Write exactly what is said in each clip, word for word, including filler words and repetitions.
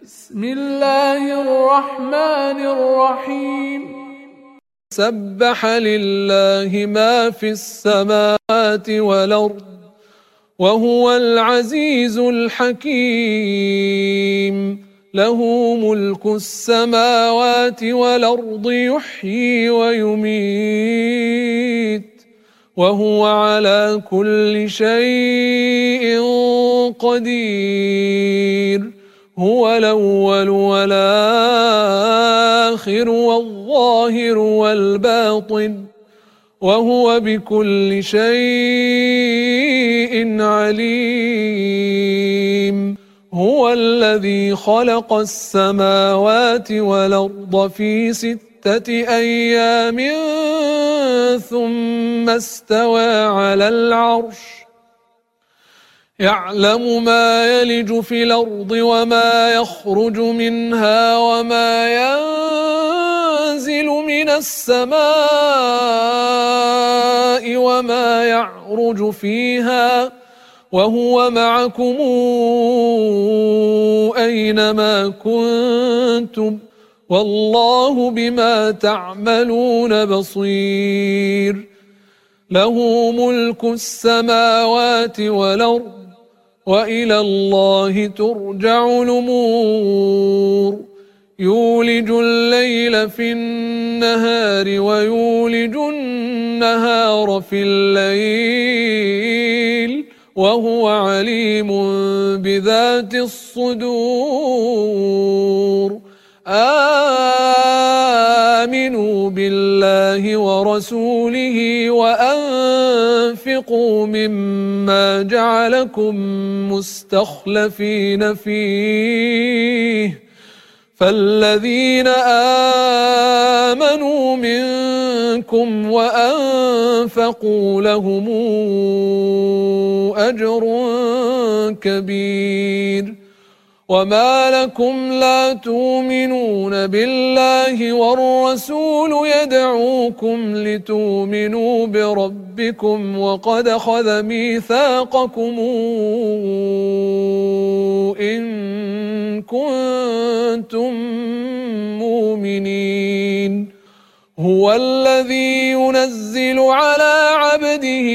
بسم الله الرحمن الرحيم سبح لله ما في السماوات والأرض وهو العزيز الحكيم له ملك السماوات والأرض يحيي ويميت وهو على كل شيء قدير هو الأول والآخر والظاهر والباطن وهو بكل شيء عليم هو الذي خلق السماوات والأرض في ستة أيام ثم استوى على العرش يعلم ما يلج في الأرض وما يخرج منها وما ينزل من السماء وما يعرج فيها وهو معكم أينما كنتم والله بما تعملون بصير له ملك السماوات والأرض وإلى الله ترجع الأمور يولج الليل في النهار ويولج النهار في الليل وهو عليم بذات الصدور آمنوا بالله ورسوله وأنفقوا مما جعلكم مستخلفين فيه فالذين آمنوا منكم وأنفقوا لهم أجر كبير وما لكم لا تؤمنون بالله والرسول يدعوكم لتؤمنوا بربكم وقد أخذ ميثاقكم إن كنتم مؤمنين هو الذي ينزل على عبده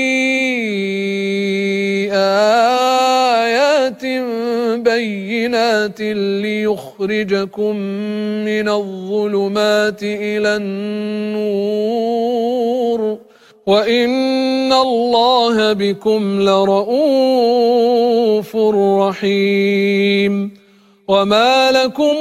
آيات بينات ليخرجكم من الظلمات إلى النور وإن الله بكم لرؤوف رحيم وما لكم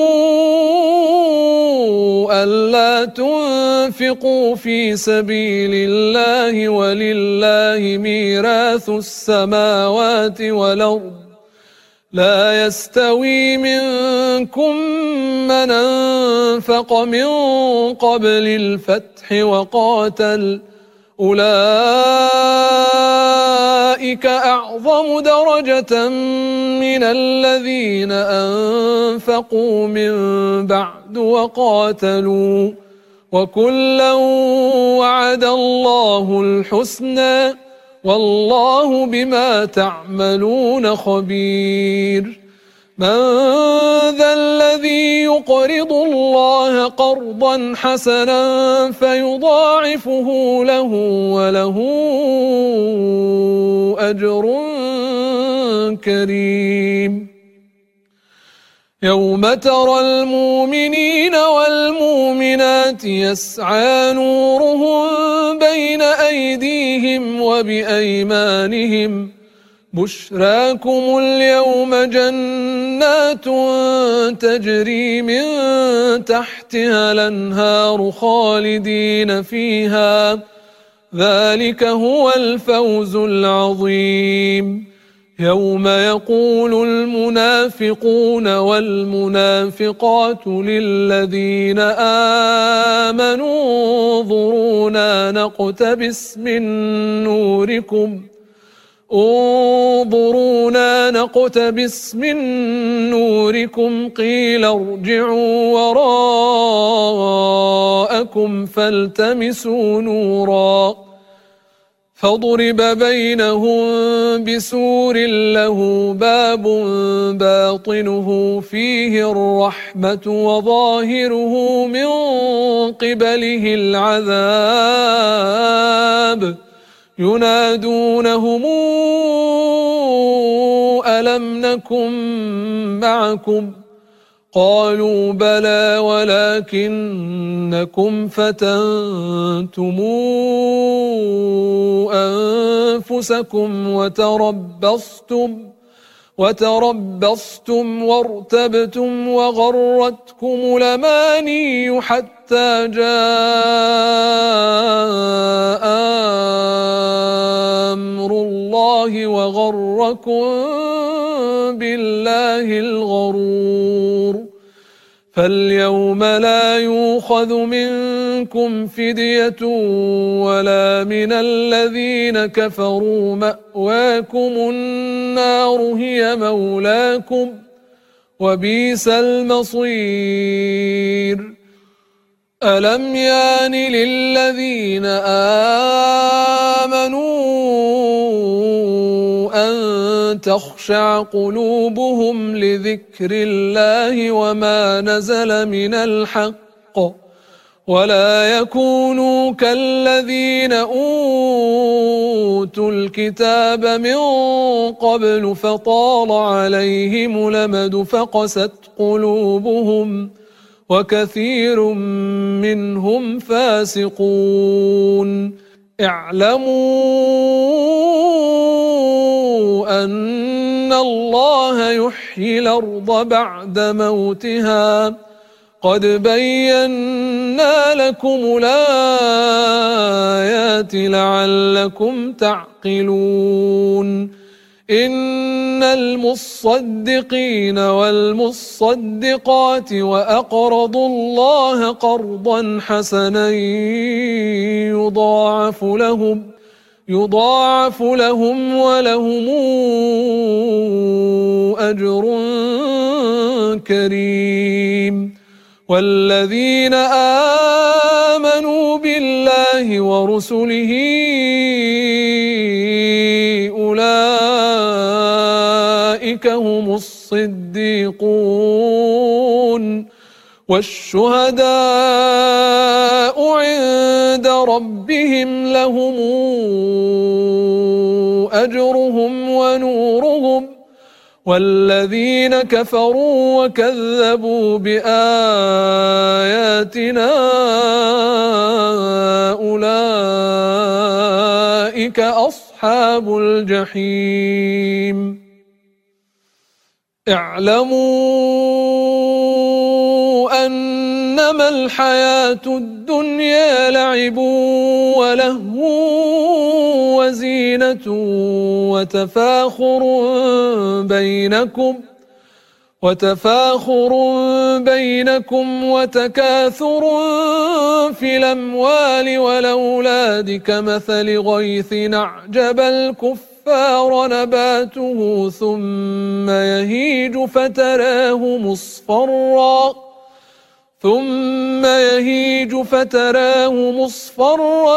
ألا تنفقوا في سبيل الله ولله ميراث السماوات والأرض لا يستوي منكم من أنفق من قبل الفتح وقاتل أولئك أعظم درجة من الذين أنفقوا من بعد وقاتلوا وكلا وعد الله الحسنى والله بما تعملون خبير من ذا الذي يقرض الله قرضا حسنا فيضاعفه له وله أجر كريم يوم ترى المؤمنين والمؤمنات يسعى نورهم بين أيديهم وبأيمانهم بشراكم اليوم جنات تجري من تحتها الأنهار خالدين فيها ذلك هو الفوز العظيم يوم يقول المنافقون والمنافقات للذين آمنوا انظرونا نقتبس من نوركم انظرونا نقتبس من نوركم قيل ارجعوا وراءكم فالتمسوا نورا فضرب بينهم بسور له باب باطنه فيه الرحمة وظاهره من قبله العذاب ينادونهم ألم نكن معكم قالوا بلى ولكنكم فتنتم أنفسكم وتربصتم وتربصتم وارتبتم وغرتكم الأماني حتى جاء أمر الله وغركم بالله الغرور فاليوم لا يؤخذ منكم فدية ولا من الذين كفروا مأواكم النار هي مولاكم وبئس المصير ألم يان للذين آمنوا أن تخشع قلوبهم لذكر الله وما نزل من الحق ولا يكونوا كالذين أوتوا الكتاب من قبل فطال عليهم الأمد فقست قلوبهم وكثير منهم فاسقون اعلموا أن الله يحيي الأرض بعد موتها قد بينا لكم الآيات لعلكم تعقلون إن المصدقين والمصدقات وأقرضوا الله قرضا حسنا يضاعف لهم يضاعف لهم ولهم أجر كريم والذين آمنوا بالله ورسله أولئك هم الصديقون والشهداء عند ربهم لهم أجرهم ونورهم والذين كفروا وكذبوا بآياتنا أولئك أصحاب الجحيم اعلموا أنما الحياة الدنيا لعب ولهو وزينة وتفاخر بينكم وتفاخر بينكم وتكاثر في الأموال والأولاد كمثل غيث أعجب الكفار نباته ثم يهيج فتراه مصفرا ثم يهيج فتراه مصفرا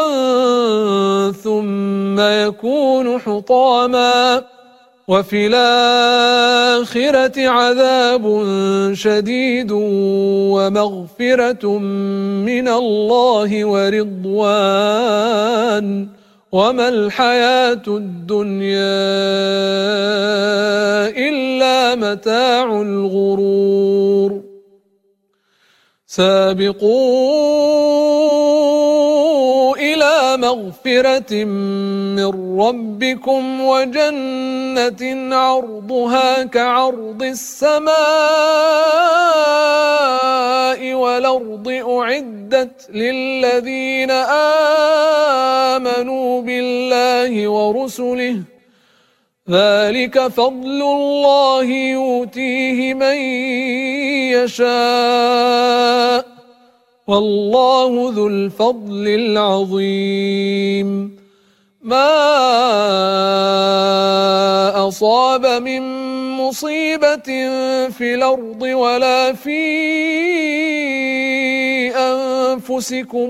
ثم يكون حطاما وفي الآخرة عذاب شديد ومغفرة من الله ورضوان وما الحياة الدنيا إلا متاع الغرور سابقوا إلى مغفرة من ربكم وجنة عرضها كعرض السماء والأرض أعدت للذين آمنوا بالله ورسله ذلك فضل الله يؤتيه من يشاء والله ذو الفضل العظيم ما أصاب من مصيبة في الأرض ولا في أنفسكم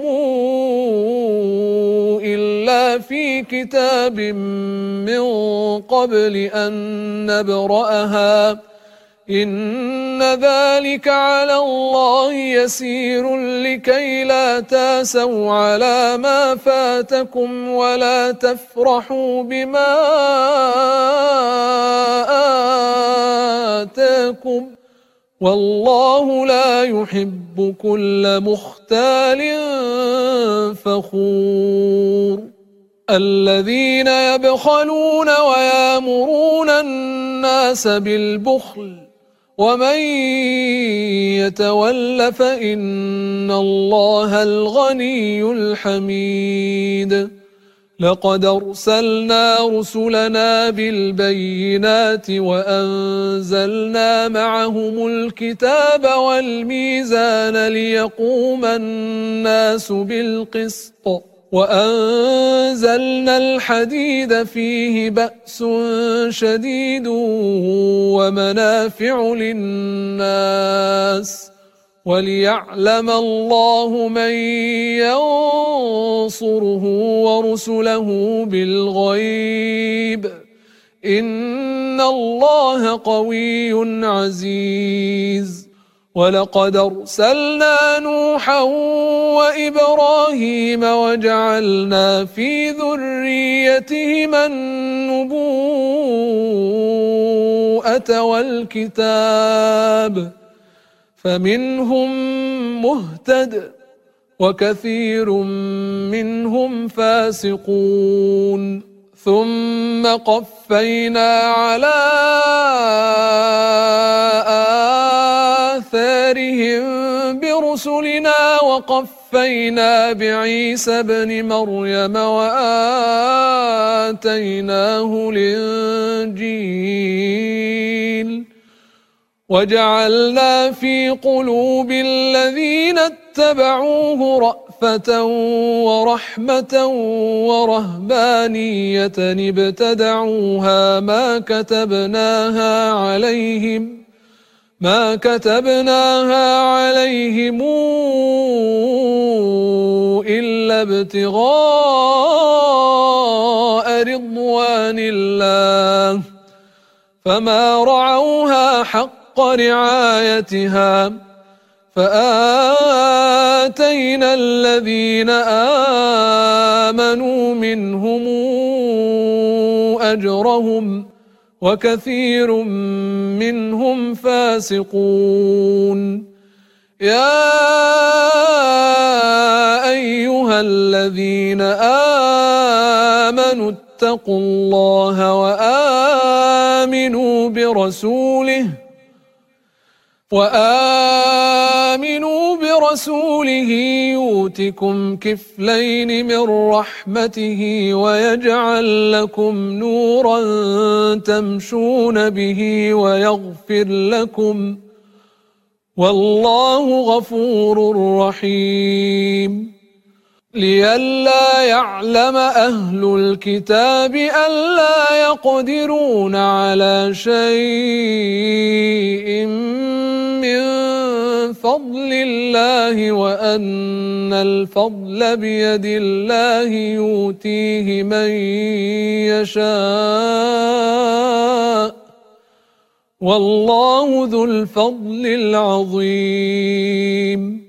إلا في كتاب من قبل أن نبرأها إن ذلك على الله يسير لكي لا تاسوا على ما فاتكم ولا تفرحوا بما آتاكم والله لا يحب كل مختال فخور الذين يبخلون ويامرون الناس بالبخل ومن يتول فإن الله الغني الحميد لقد أرسلنا رسلنا بالبينات وأنزلنا معهم الكتاب والميزان ليقوم الناس بالقسط وأنزلنا الحديد فيه بأس شديد ومنافع للناس وليعلم الله من ينصره ورسله بالغيب إن الله قوي عزيز ولقد أرسلنا نوحا وإبراهيم وجعلنا في ذريتهما النبوءة والكتاب فمنهم مهتد وكثير منهم فاسقون ثم قفينا على آثارهم برسلنا وقفينا بعيسى ابن مريم وآتيناه الإنجيل وجعلنا في قلوب الذين اتبعوه رأفة ورحمة ورهبانية ابتدعوها ما كتبناها عليهم ما كتبناها عليهم إلا ابتغاء رضوان الله فما رعوها حق رعايتها فآتينا الذين آمنوا منهم أجرهم وكثير منهم فاسقون يا أيها الذين آمنوا اتقوا الله وآمنوا برسوله وآمنوا برسوله يؤتكم كفلين من رحمته ويجعل لكم نورا تمشون به ويغفر لكم والله غفور رحيم لئلا يعلم أهل الكتاب ألا يقدرون على شيء من فضل الله وأن الفضل بيد الله يؤتيه من يشاء والله ذو الفضل العظيم